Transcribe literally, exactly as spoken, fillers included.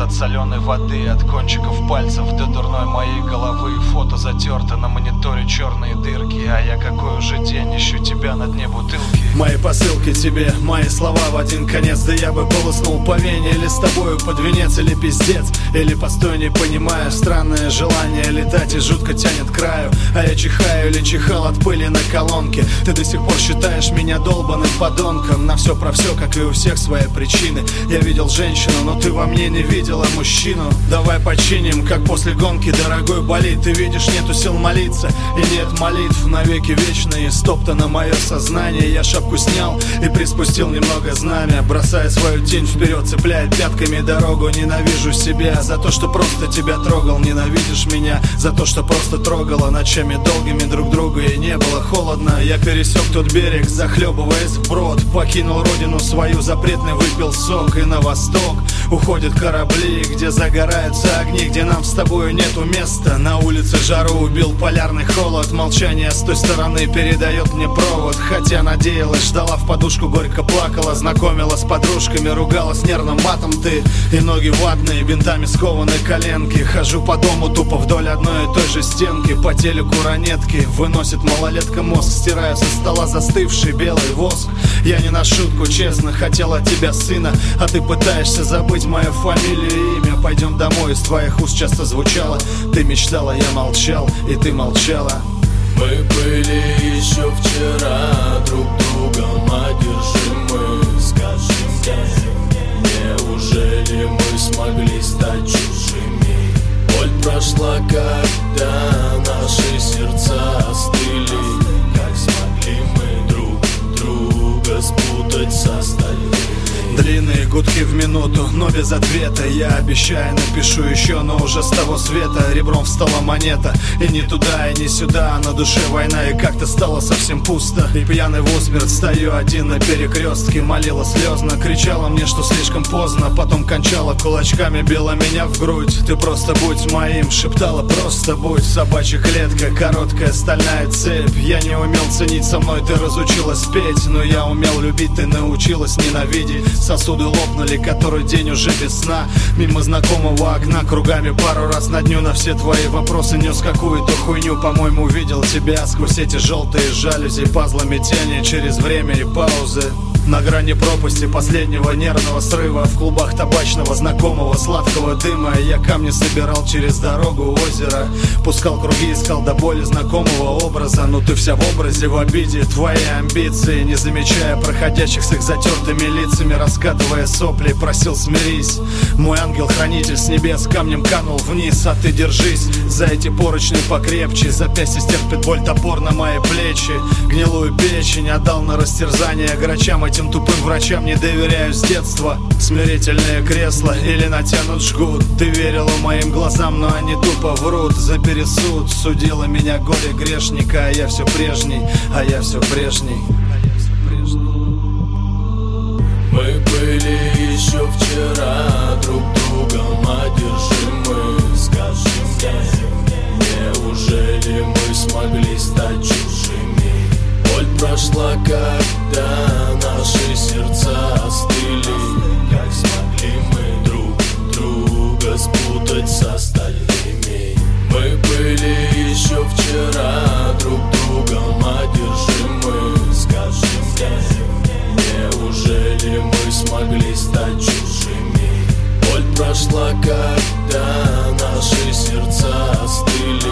от соленой воды, от кончиков пальцев до дурной моей головы. Фото затерто, на мониторе черные дырки, а я какой уже день ищу тебя на дне бутылки. Мои посылки тебе, мои слова в один конец. Да я бы полоснул по вене, или с тобою под венец, или пиздец, или постой, не понимаю. Странное желание летать и жутко тянет к краю, а я чихаю или чихал от пыли на колонке. Ты до сих пор считаешь меня долбаным подонком. На все про все, как и у всех, свои причины. Я видел женщину, но ты во мне не видела мужчину. Давай починим, как после гонки, дорогой болит. Ты видишь, нету сил молиться, и нет молитв навеки вечные. Стоптано мое сознание, я шапку снял и приспустил немного знамя, бросая свою тень вперед, цепляя пятками дорогу. Ненавижу себя за то, что просто тебя трогал. Ненавидишь меня за то, что просто трогала ночами долгими друг друга, и не было холодно. Я пересек тот берег, захлебываясь вброд, покинул родину свою, запретный выпил сок. И на восток уходят корабли, где загораются огни, где нам с тобою нету места. На улице жару убил полярный холод, молчание с той стороны передает мне провод. Хотя надеялась, ждала в подушку, горько плакала, знакомила с подружками, ругалась нервным матом ты. И ноги ватные, бинтами скованы коленки. Хожу по дому тупо вдоль одной и той же стенки. По телеку ранетки выносит малолетка мозг, стираю со стола застывший белый воск. Я не на шутку, честно, хотел от тебя сына, а ты пытаешься забыть мою фамилию и имя. Пойдем домой, из твоих уст часто звучало: ты мечтала, я молчал, и ты молчала. Мы были еще вчера друг другом одержимы. Скажи мне, неужели мы смогли стать чужими? Боль прошла, когда наши сердца остыли. Как смогли мы друг друга спутать с остальными? Длинные гудки в минуту, но без ответа. Я обещаю, напишу еще, но уже с того света. Ребром встала монета, и не туда, и не сюда. На душе война, и как-то стало совсем пусто. И пьяный в усмерть стою один на перекрестке. Молила слезно, кричала мне, что слишком поздно. Потом кончала кулачками, била меня в грудь. Ты просто будь моим, шептала, просто будь. Собачья клетка, короткая стальная цепь. Я не умел ценить, со мной ты разучилась петь. Но я умел любить, ты научилась ненавидеть. Сосуды лопнули, который день уже без сна. Мимо знакомого окна кругами пару раз на дню. На все твои вопросы нес какую-то хуйню. По-моему, видел тебя сквозь эти желтые жалюзи, пазлами тени через время и паузы. На грани пропасти последнего нервного срыва, в клубах табачного знакомого сладкого дыма. Я камни собирал через дорогу у озера, пускал круги, искал до боли знакомого образа. Но ты вся в образе, в обиде, твои амбиции, не замечая проходящих с их затертыми лицами, раскатывая сопли, просил смирись. Мой ангел-хранитель с небес камнем канул вниз, а ты держись за эти поручни покрепче. Запястье стерпит боль, топор на мои плечи. Гнилую печень отдал на растерзание грачам, этим тупым врачам не доверяю с детства. Смирительное кресло или натянут жгут. Ты верила моим глазам, но они тупо врут. За пересуд судила меня горе грешника, а я все прежний, а я все прежний. Мы были еще вчера друг другом одержимы. Скажи мне, неужели мы смогли стать чужими? Боль прошла, когда наши сердца остыли. Как смогли мы друг друга спутать с остальными? Мы были еще вчера друг другом одержимы. Скажи мне, неужели мы смогли стать чужими? Боль прошла, когда наши сердца остыли.